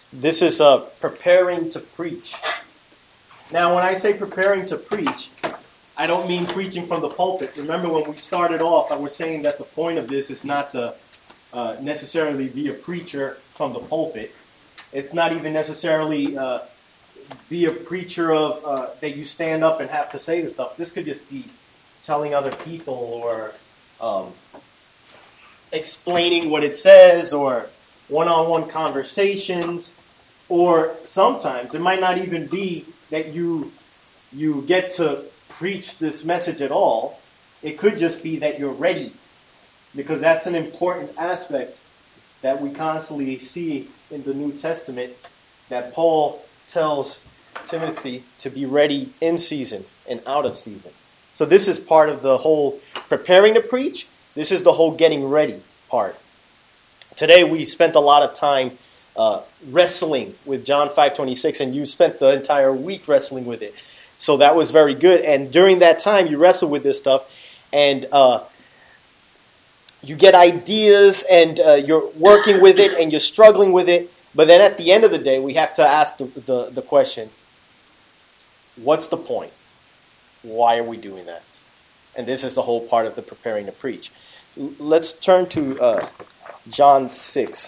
This is preparing to preach. Now, when I say preparing to preach, I don't mean preaching from the pulpit. Remember when we started off, I was saying that the point of this is not to necessarily be a preacher from the pulpit. It's not even necessarily be a preacher of that you stand up and have to say this stuff. This could just be telling other people or explaining what it says or one-on-one conversations. Or sometimes it might not even be that you get to preach this message at all. It could just be that you're ready, because that's an important aspect that we constantly see in the New Testament, that Paul tells Timothy to be ready in season and out of season. So this is part of the whole preparing to preach. This is the whole getting ready part. Today we spent a lot of time wrestling with John 5:26, and you spent the entire week wrestling with it. So that was very good. And during that time, you wrestle with this stuff, and you get ideas, and you're working with it, and you're struggling with it. But then at the end of the day, we have to ask the question, what's the point? Why are we doing that? And this is the whole part of the preparing to preach. Let's turn to John 6.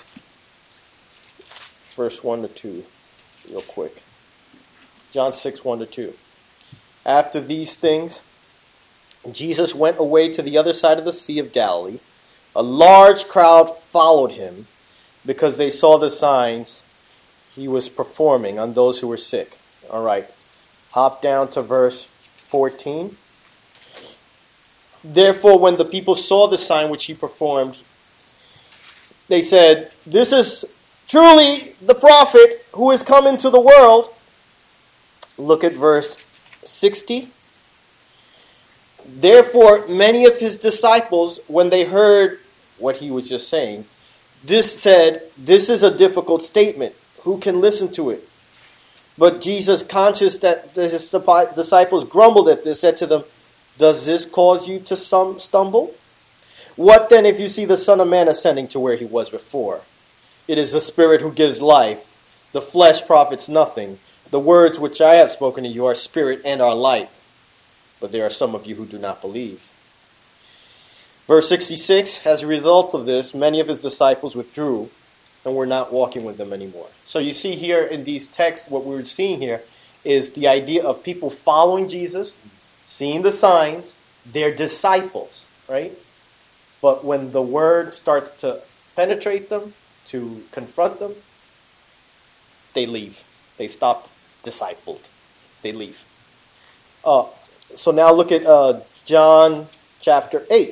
Verse 1 to 2, real quick. John 6, 1 to 2. After these things, Jesus went away to the other side of the Sea of Galilee. A large crowd followed him because they saw the signs he was performing on those who were sick. All right, hop down to verse 14. Therefore, when the people saw the sign which he performed, they said, "This is truly the prophet who is come into the world." Look at verse 60. Therefore, many of his disciples, when they heard what he was just saying, said, "This is a difficult statement. Who can listen to it?" But Jesus, conscious that his disciples grumbled at this, said to them, "Does this cause you to stumble? What then if you see the Son of Man ascending to where he was before? It is the Spirit who gives life. The flesh profits nothing. The words which I have spoken to you are spirit and are life. But there are some of you who do not believe." Verse 66, as a result of this, many of his disciples withdrew and were not walking with them anymore. So you see here in these texts, what we're seeing here is the idea of people following Jesus, seeing the signs, they're disciples, right? But when the word starts to penetrate them, to confront them, they leave. They stop discipled. They leave. So now look at John chapter 8.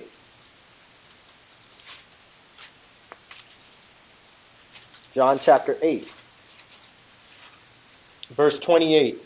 John chapter 8. Verse 28.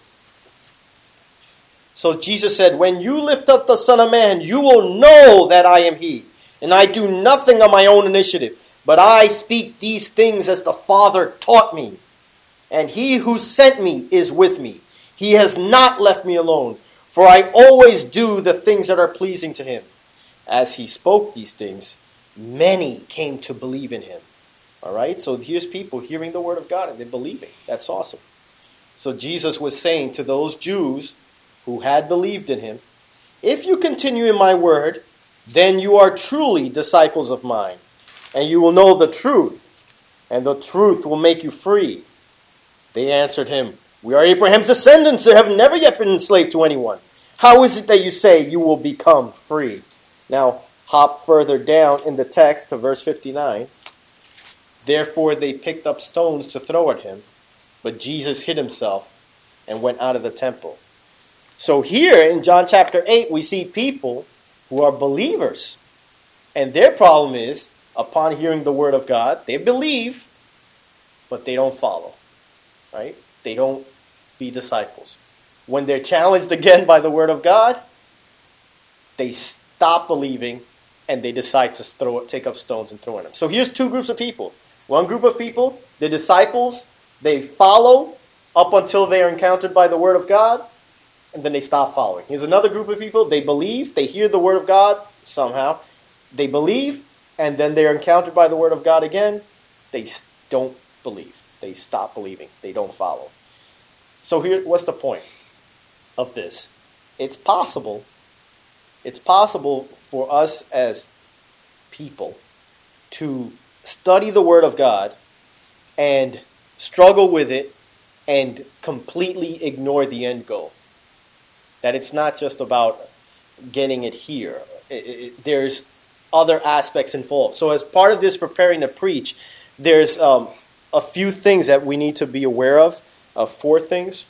So Jesus said, "When you lift up the Son of Man, you will know that I am he. And I do nothing on my own initiative, but I speak these things as the Father taught me. And he who sent me is with me. He has not left me alone, for I always do the things that are pleasing to him." As he spoke these things, many came to believe in him. All right, so here's people hearing the word of God and they're believing. That's awesome. So Jesus was saying to those Jews who had believed in him, "If you continue in my word, then you are truly disciples of mine, and you will know the truth, and the truth will make you free." They answered him, "We are Abraham's descendants and have never yet been enslaved to anyone. How is it that you say you will become free?" Now, hop further down in the text to verse 59. Therefore they picked up stones to throw at him, but Jesus hid himself and went out of the temple. So here in John chapter 8, we see people who are believers. And their problem is, upon hearing the word of God, they believe, but they don't follow. Right? They don't be disciples. When they're challenged again by the word of God, they stop believing and they decide to take up stones and throw at them. So here's two groups of people. One group of people, the disciples, they follow up until they are encountered by the word of God, and then they stop following. Here's another group of people, they believe, they hear the word of God somehow, they believe, and then they are encountered by the word of God again, they don't believe. They stop believing. They don't follow. So here, what's the point of this? It's possible. It's possible for us as people to study the Word of God and struggle with it and completely ignore the end goal. That it's not just about getting it here. There's other aspects involved. So as part of this preparing to preach, there's a few things that we need to be aware of. Four things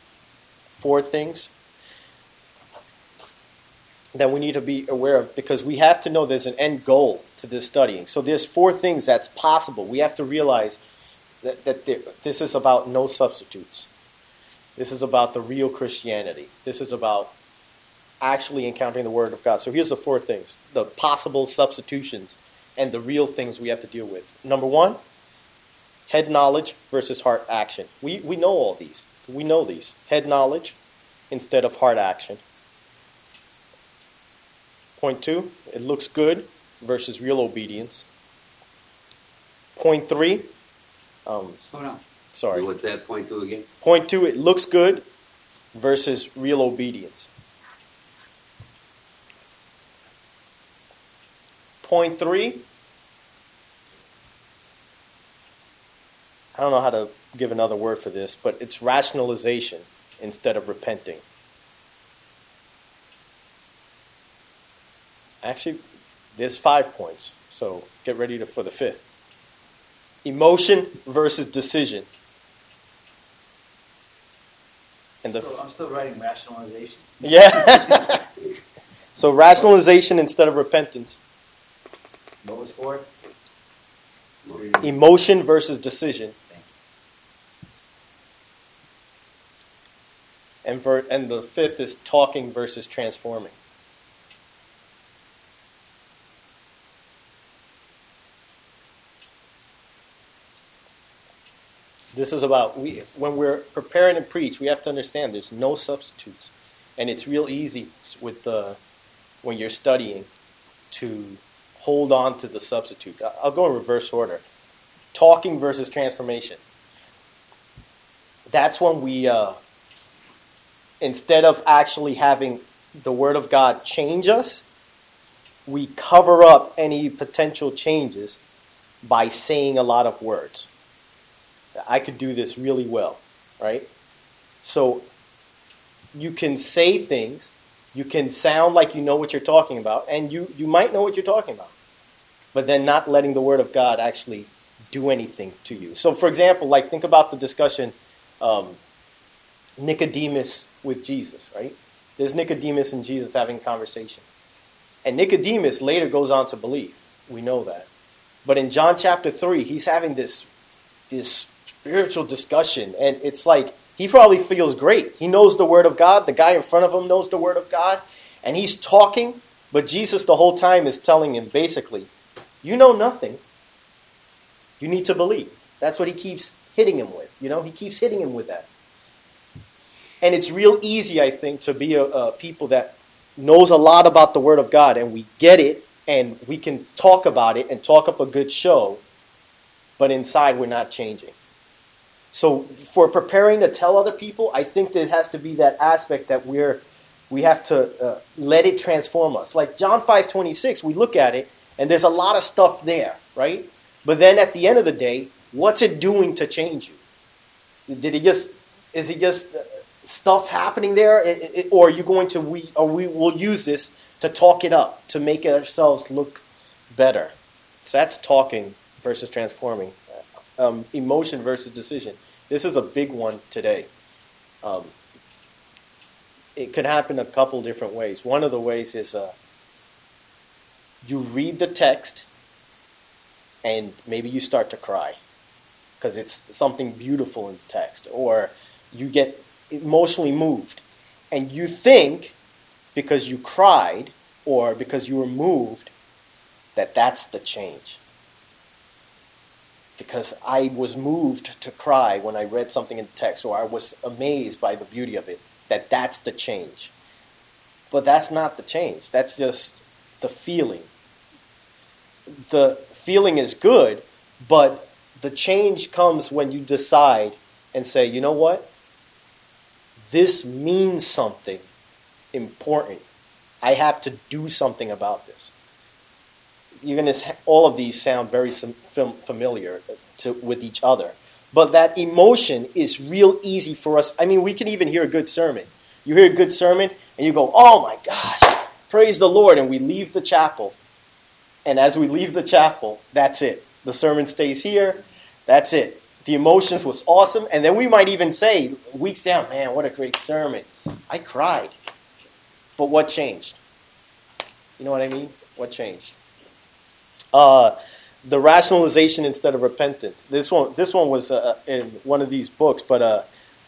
that we need to be aware of, because we have to know there's an end goal to this studying. So there's four things that's possible. We have to realize that this is about no substitutes. This is about the real Christianity. This is about actually encountering the Word of God. So here's the four things, the possible substitutions and the real things we have to deal with. Number one, head knowledge versus heart action. We know all these. We know these. Head knowledge instead of heart action. Point two, it looks good versus real obedience. Point three, Hold on. sorry. What's that point two again? Point two, it looks good versus real obedience. Point three, I don't know how to give another word for this, but it's rationalization instead of repenting. Actually, there's 5 points, so get ready for the fifth. Emotion versus decision. And I'm still writing rationalization. yeah. So rationalization instead of repentance. What was four? Emotion versus decision. And the fifth is talking versus transforming. This is about, when we're preparing to preach, we have to understand there's no substitutes. And it's real easy with when you're studying to hold on to the substitute. I'll go in reverse order. Talking versus transformation. That's when we, instead of actually having the Word of God change us, we cover up any potential changes by saying a lot of words. I could do this really well, right? So you can say things, you can sound like you know what you're talking about, and you might know what you're talking about, but then not letting the Word of God actually do anything to you. So for example, like think about the discussion, Nicodemus with Jesus, right? There's Nicodemus and Jesus having a conversation. And Nicodemus later goes on to believe. We know that. But in John chapter 3, he's having this spiritual discussion, and it's like he probably feels great. He knows the Word of God. The guy in front of him knows the Word of God, and he's talking, but Jesus the whole time is telling him basically, you know nothing. You need to believe. That's what he keeps hitting him with. He keeps hitting him with that. And it's real easy, I think, to be a people that knows a lot about the Word of God, and we get it, and we can talk about it and talk up a good show, but inside we're not changing. So for preparing to tell other people, I think there has to be that aspect that we have to let it transform us. Like John 5:26, we look at it, and there's a lot of stuff there, right? But then at the end of the day, what's it doing to change you? Is it just stuff happening there, or are you going to we will use this to talk it up, to make ourselves look better? So that's talking versus transforming. Emotion versus decision. This is a big one today. It could happen a couple different ways. One of the ways is you read the text and maybe you start to cry because it's something beautiful in the text, or you get emotionally moved and you think because you cried or because you were moved that that's the change. Because I was moved to cry when I read something in the text, or I was amazed by the beauty of it, that's the change. But that's not the change. That's just the feeling. The feeling is good, but The change comes when you decide and say, you know what? This means something important. I have to do something about this. All of these sound very familiar with each other. But that emotion is real easy for us. I mean, we can even hear a good sermon. You hear a good sermon and you go, oh my gosh, praise the Lord. And we leave the chapel. And as we leave the chapel, that's it. The sermon stays here. That's it. The emotions was awesome. And then we might even say, weeks down, man, what a great sermon. I cried. But what changed? You know what I mean? What changed? The rationalization instead of repentance. This one was in one of these books, but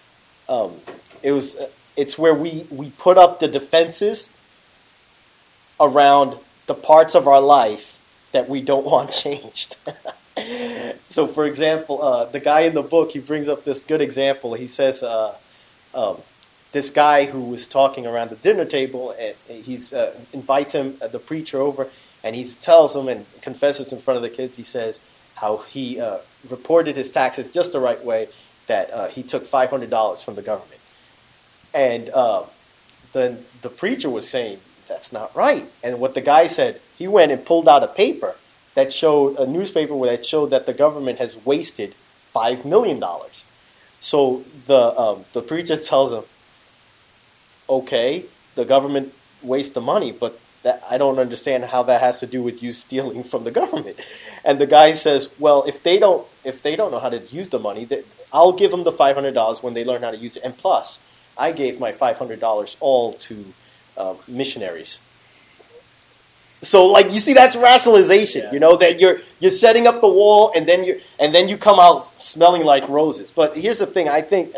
it's where we put up the defenses around the parts of our life that we don't want changed. So, for example, the guy in the book, he brings up this good example. He says, this guy who was talking around the dinner table, and he's invites him, the preacher, over, and he tells him and confesses in front of the kids. He says how he reported his taxes just the right way, that he took $500 from the government. And then the preacher was saying, that's not right. And what the guy said, he went and pulled out a paper that showed, a newspaper that showed that the government has wasted $5 million. So the preacher tells him, okay, the government wastes the money, but I don't understand how that has to do with you stealing from the government. And the guy says, well, if they don't know how to use the money, I'll give them the $500 when they learn how to use it. And plus, I gave my $500 all to missionaries. So, like, you see, that's rationalization. Yeah. You know, that you're setting up the wall, and then you come out smelling like roses. But here's the thing: I think,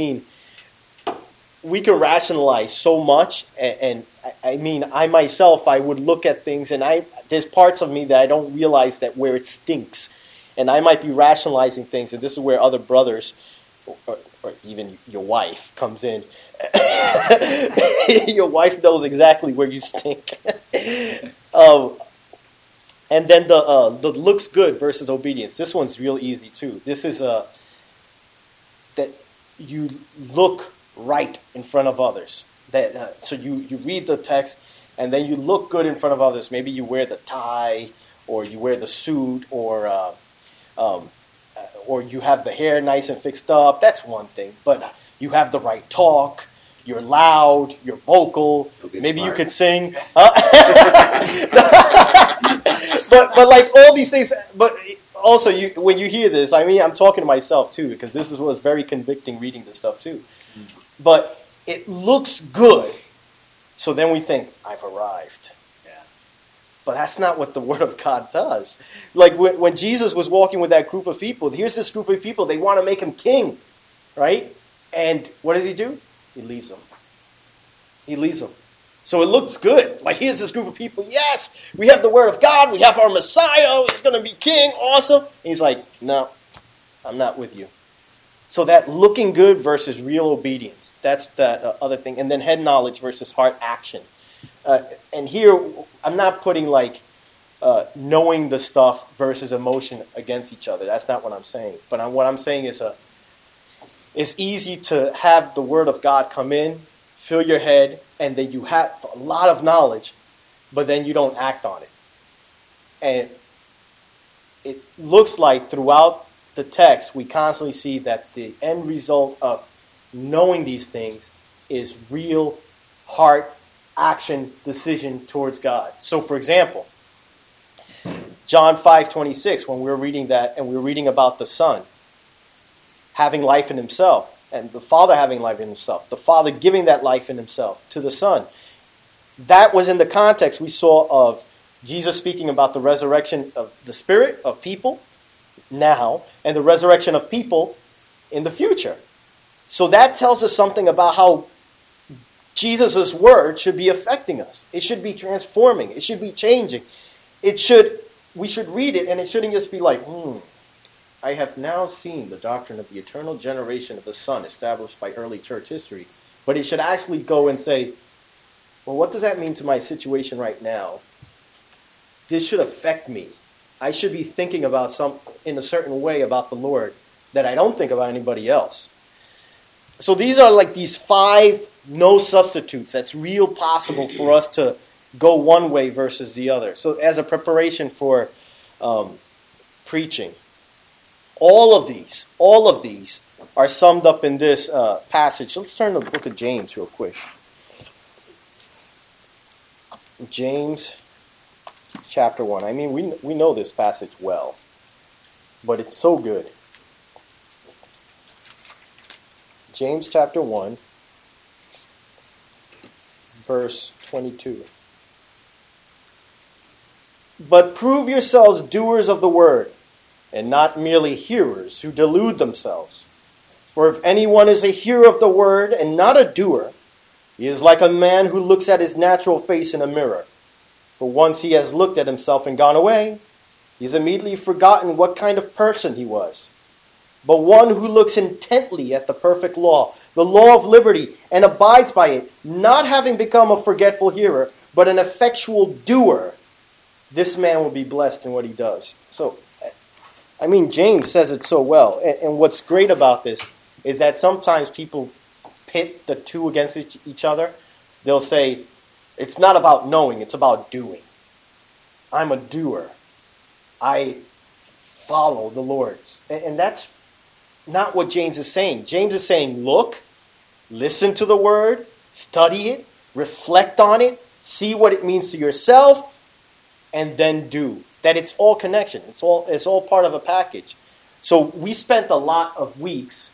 we can rationalize so much, and I myself, I would look at things, and there's parts of me that I don't realize that where it stinks, and I might be rationalizing things, and this is where other brothers, or even your wife, comes in. Your wife knows exactly where you stink. And then the looks good versus obedience. This one's real easy too. This is that you look right in front of others. So you read the text, and then you look good in front of others. Maybe you wear the tie, or you wear the suit, or you have the hair nice and fixed up. That's one thing. But you have the right talk. You're loud. You're vocal. Maybe you could sing. But like all these things. But also, when you hear this, I mean, I'm talking to myself too, because this was very convicting reading this stuff too. But it looks good. So then we think, I've arrived. Yeah. But that's not what the Word of God does. Like when Jesus was walking with that group of people, here's this group of people, they want to make him king, right? And what does he do? He leaves them. He leaves them. So it looks good. Like, here's this group of people. Yes, we have the Word of God. We have our Messiah. He's going to be king. Awesome. And he's like, no, I'm not with you. So that looking good versus real obedience, that's that other thing. And then head knowledge versus heart action. And here, I'm not putting like knowing the stuff versus emotion against each other. That's not what I'm saying. But what I'm saying is it's easy to have the Word of God come in, fill your head, and then you have a lot of knowledge, but then you don't act on it. And it looks like throughout the text, we constantly see that the end result of knowing these things is real heart action decision towards God. So, for example, John 5:26, when we're reading that, and we're reading about the Son having life in himself, and the Father having life in himself, the Father giving that life in himself to the Son. That was in the context we saw of Jesus speaking about the resurrection of the Spirit of people now, and the resurrection of people in the future. So that tells us something about how Jesus' word should be affecting us. It should be transforming. It should be changing. We should read it, and it shouldn't just be like, I have now seen the doctrine of the eternal generation of the Son established by early church history. But it should actually go and say, well, what does that mean to my situation right now? This should affect me. I should be thinking about in a certain way about the Lord that I don't think about anybody else. So these are like these 5 no substitutes that's real possible for us to go one way versus the other. So as a preparation for preaching, all of these are summed up in this passage. Let's turn to the book of James real quick. James chapter 1. I mean, we know this passage well, but it's so good. James chapter 1, verse 22. But prove yourselves doers of the word, and not merely hearers who delude themselves. For if anyone is a hearer of the word and not a doer, he is like a man who looks at his natural face in a mirror. For once he has looked at himself and gone away, he has immediately forgotten what kind of person he was. But one who looks intently at the perfect law, the law of liberty, and abides by it, not having become a forgetful hearer, but an effectual doer, this man will be blessed in what he does. So, I mean, James says it so well. And what's great about this is that sometimes people pit the two against each other. They'll say, it's not about knowing, it's about doing. I'm a doer. I follow the Lord. And that's not what James is saying. James is saying, look, listen to the word, study it, reflect on it, see what it means to yourself, and then do. That it's all connection. It's all part of a package. So we spent a lot of weeks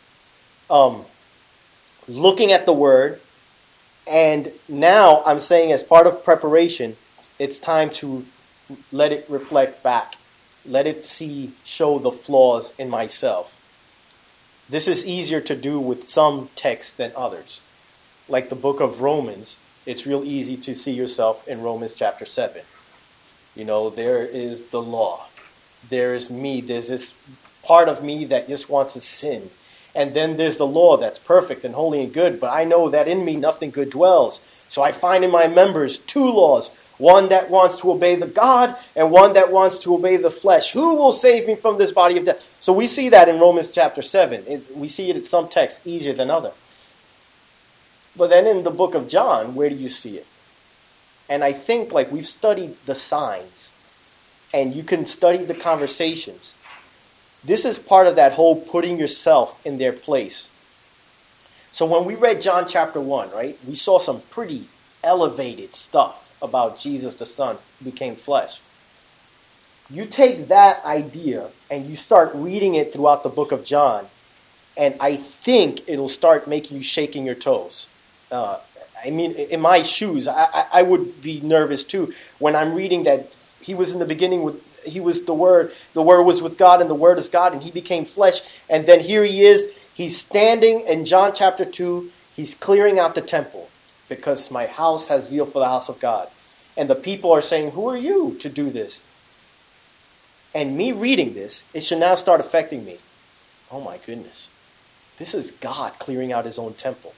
looking at the word, and now I'm saying as part of preparation, it's time to let it reflect back. Let it show the flaws in myself. This is easier to do with some texts than others. Like the book of Romans, it's real easy to see yourself in Romans chapter 7. You know, there is the law. There is me. There's this part of me that just wants to sin. And then there's the law that's perfect and holy and good, but I know that in me nothing good dwells. So I find in my members 2 laws. One that wants to obey the God and one that wants to obey the flesh. Who will save me from this body of death? So we see that in Romans chapter 7. We see it in some texts easier than other. But then in the book of John, where do you see it? And I think like we've studied the signs and you can study the conversations. This is part of that whole putting yourself in their place. So when we read John chapter 1, right, we saw some pretty elevated stuff about Jesus the Son who became flesh. You take that idea and you start reading it throughout the book of John, and I think it'll start making you shaking your toes. I mean, in my shoes, I would be nervous too when I'm reading that he was in the beginning he was the Word was with God, and the Word is God, and he became flesh. And then here he is, he's standing in John chapter 2, he's clearing out the temple because my house has zeal for the house of God. And the people are saying, who are you to do this? And me reading this, it should now start affecting me. Oh my goodness. This is God clearing out his own temple.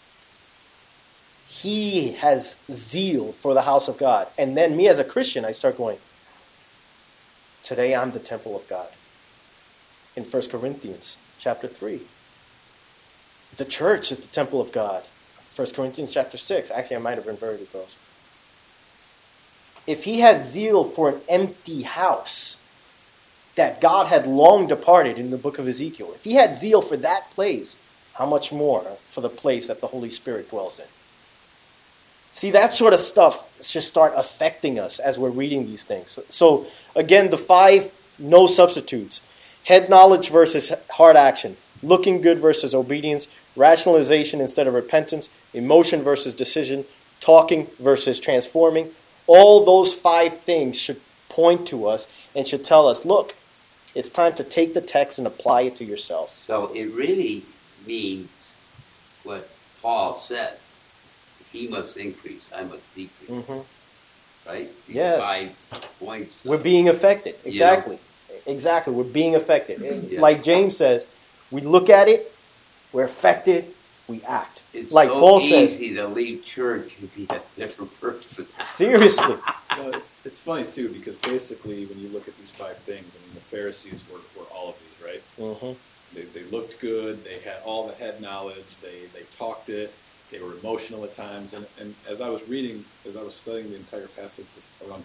He has zeal for the house of God. And then me as a Christian, I start going, today I'm the temple of God. In 1 Corinthians chapter 3. The church is the temple of God. 1 Corinthians chapter 6. Actually, I might have inverted those. If he had zeal for an empty house that God had long departed in the book of Ezekiel, if he had zeal for that place, how much more for the place that the Holy Spirit dwells in? See, that sort of stuff should start affecting us as we're reading these things. So again, the 5 no substitutes. Head knowledge versus heart action. Looking good versus obedience. Rationalization instead of repentance. Emotion versus decision. Talking versus transforming. All those 5 things should point to us and should tell us, look, it's time to take the text and apply it to yourself. So it really means what Paul said. He must increase, I must decrease. Mm-hmm. Right? These yes. 5 points. We're being affected. Exactly. Exactly. We're being affected. Yeah. Like James says, we look at it, we're affected, we act. It's like so Paul easy says, to leave church and be a different person. Seriously. Well, it's funny too because basically when you look at these 5 things, I mean the Pharisees were all of these, right? Mm-hmm. They looked good. They had all the head knowledge. They talked it. They were emotional at times. And as I was studying the entire passage around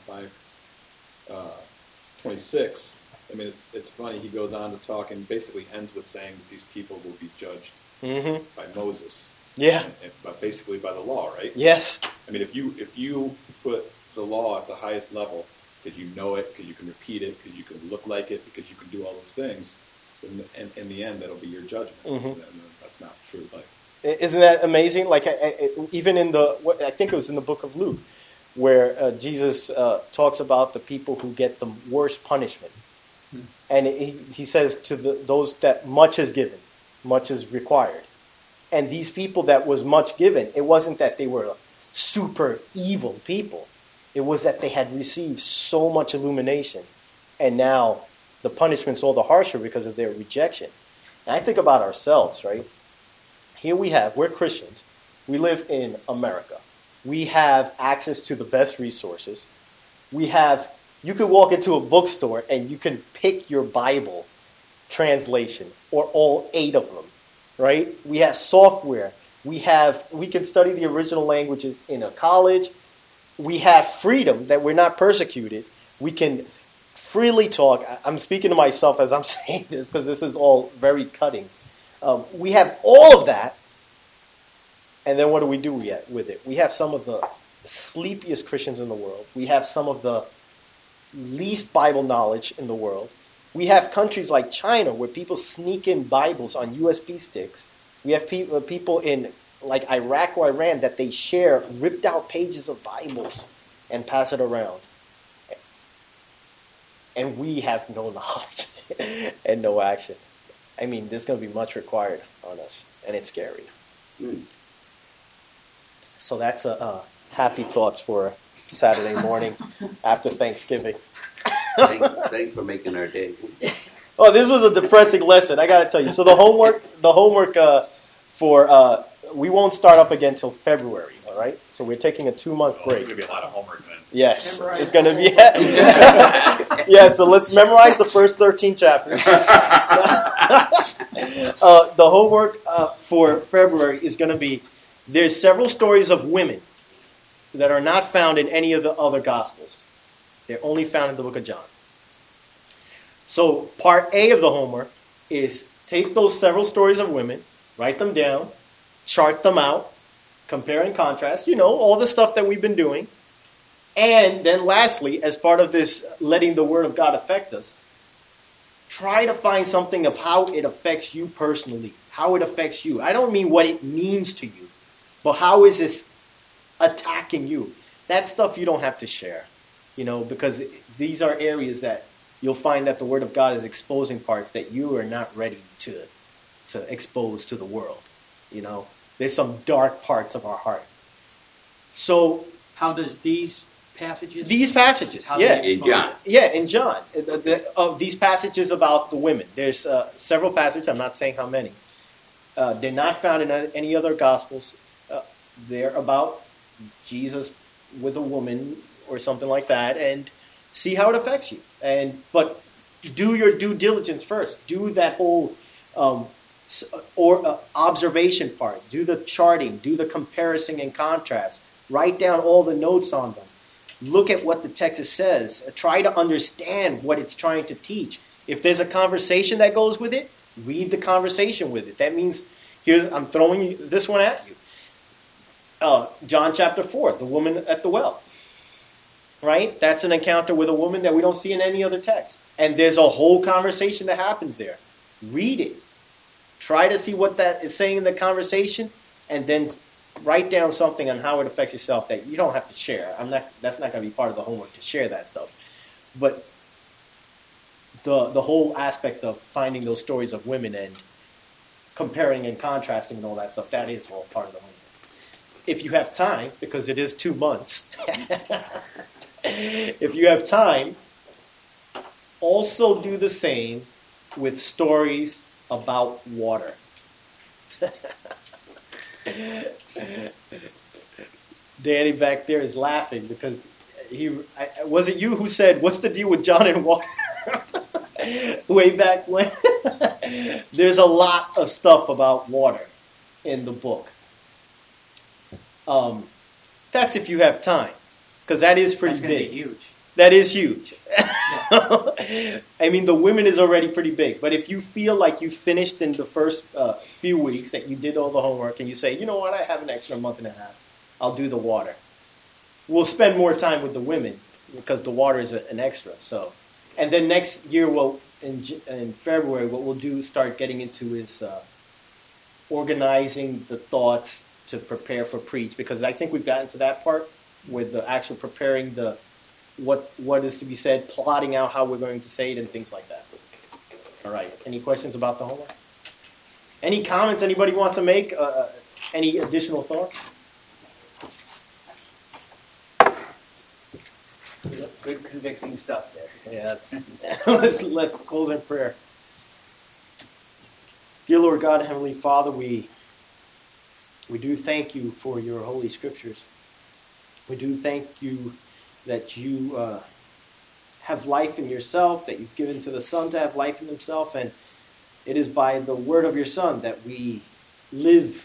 5:26, I mean it's funny. He goes on to talk and basically ends with saying that these people will be judged by Moses. Yeah. But basically by the law, right? Yes. I mean, if you put the law at the highest level, because you know it, because you can repeat it, because you can look like it, because you can do all those things, then in the end, that'll be your judgment. And that's not true life. Isn't that amazing? Like even in I think it was in the book of Luke, where Jesus talks about the people who get the worst punishment, and he says to those that much is given, much is required. And these people that was much given, it wasn't that they were super evil people. It was that they had received so much illumination. And now the punishment's all the harsher because of their rejection. And I think about ourselves, right? Here we're Christians. We live in America. We have access to the best resources. You could walk into a bookstore and you can pick your Bible translation or all 8 of them. Right? We have software. We can study the original languages in a college. We have freedom that we're not persecuted. We can freely talk. I'm speaking to myself as I'm saying this because this is all very cutting. We have all of that. And then what do we do with it? We have some of the sleepiest Christians in the world. We have some of the least Bible knowledge in the world. We have countries like China where people sneak in Bibles on USB sticks. We have people in like Iraq or Iran that they share ripped out pages of Bibles and pass it around. And we have no knowledge and no action. I mean, there's going to be much required on us, and it's scary. So that's happy thoughts for Saturday morning after Thanksgiving. Thanks for making our day. Oh, this was a depressing lesson, I got to tell you. So the homework we won't start up again till February, all right? So we're taking a 2-month break. There's going to be a lot of homework then. Yes, it's going to be. Yeah, so let's memorize the first 13 chapters. The homework for February is going to be, there's several stories of women that are not found in any of the other Gospels. They're only found in the book of John. So part A of the homework is take those several stories of women, write them down, chart them out, compare and contrast, all the stuff that we've been doing. And then lastly, as part of this letting the Word of God affect us, try to find something of how it affects you personally, how it affects you. I don't mean what it means to you, but how is this attacking you? That stuff you don't have to share. Because these are areas that you'll find that the Word of God is exposing parts that you are not ready to expose to the world. There's some dark parts of our heart. So, how does these passages? In John. Yeah, in John. These passages about the women. There's several passages. I'm not saying how many. They're not found in any other Gospels. They're about Jesus with a woman or something like that, and see how it affects you. But do your due diligence first. Do that whole observation part. Do the charting. Do the comparison and contrast. Write down all the notes on them. Look at what the text says. Try to understand what it's trying to teach. If there's a conversation that goes with it, read the conversation with it. That means, I'm throwing this one at you. John chapter 4, the woman at the well. Right? That's an encounter with a woman that we don't see in any other text. And there's a whole conversation that happens there. Read it. Try to see what that is saying in the conversation, and then write down something on how it affects yourself that you don't have to share. That's not going to be part of the homework to share that stuff. But the whole aspect of finding those stories of women and comparing and contrasting and all that stuff, that is all part of the homework. If you have time, because it is 2 months, if you have time, also do the same with stories about water. Danny back there is laughing because Was it you who said, "What's the deal with John and water?" Way back when. There's a lot of stuff about water in the book. That's if you have time, because that is pretty That's gonna be big. huge. That is huge. I mean, the women is already pretty big. But if you feel like you finished in the first few weeks, that you did all the homework, and you say, you know what, I have an extra month and a half, I'll do the water. We'll spend more time with the women because the water is an extra. So, and then next year, in February, what we'll do, start getting into is organizing the thoughts to prepare for preach, because I think we've gotten to that part with the actual preparing the what is to be said, plotting out how we're going to say it, and things like that. All right. Any questions about the homework? Any comments anybody wants to make? Any additional thoughts? Good convicting stuff there. Yeah. Let's close in prayer. Dear Lord God, Heavenly Father, we do thank you for your holy scriptures. We do thank you that you have life in yourself, that you've given to the Son to have life in himself, and it is by the word of your Son that we live.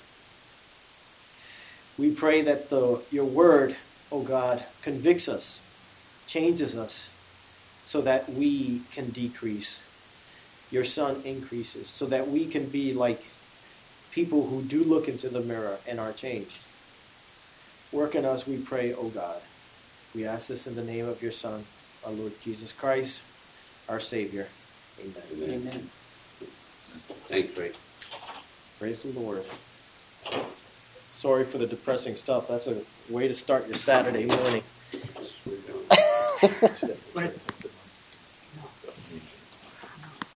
We pray that your word, oh God, convicts us, changes us, so that we can decrease. Your Son increases, so that we can be like people who do look into the mirror and are changed. Work in us, we pray, oh God. We ask this in the name of your Son, our Lord Jesus Christ, our Savior. Amen. Amen. Thanks, Ray. Praise the Lord. Sorry for the depressing stuff. That's a way to start your Saturday morning. We're doing. But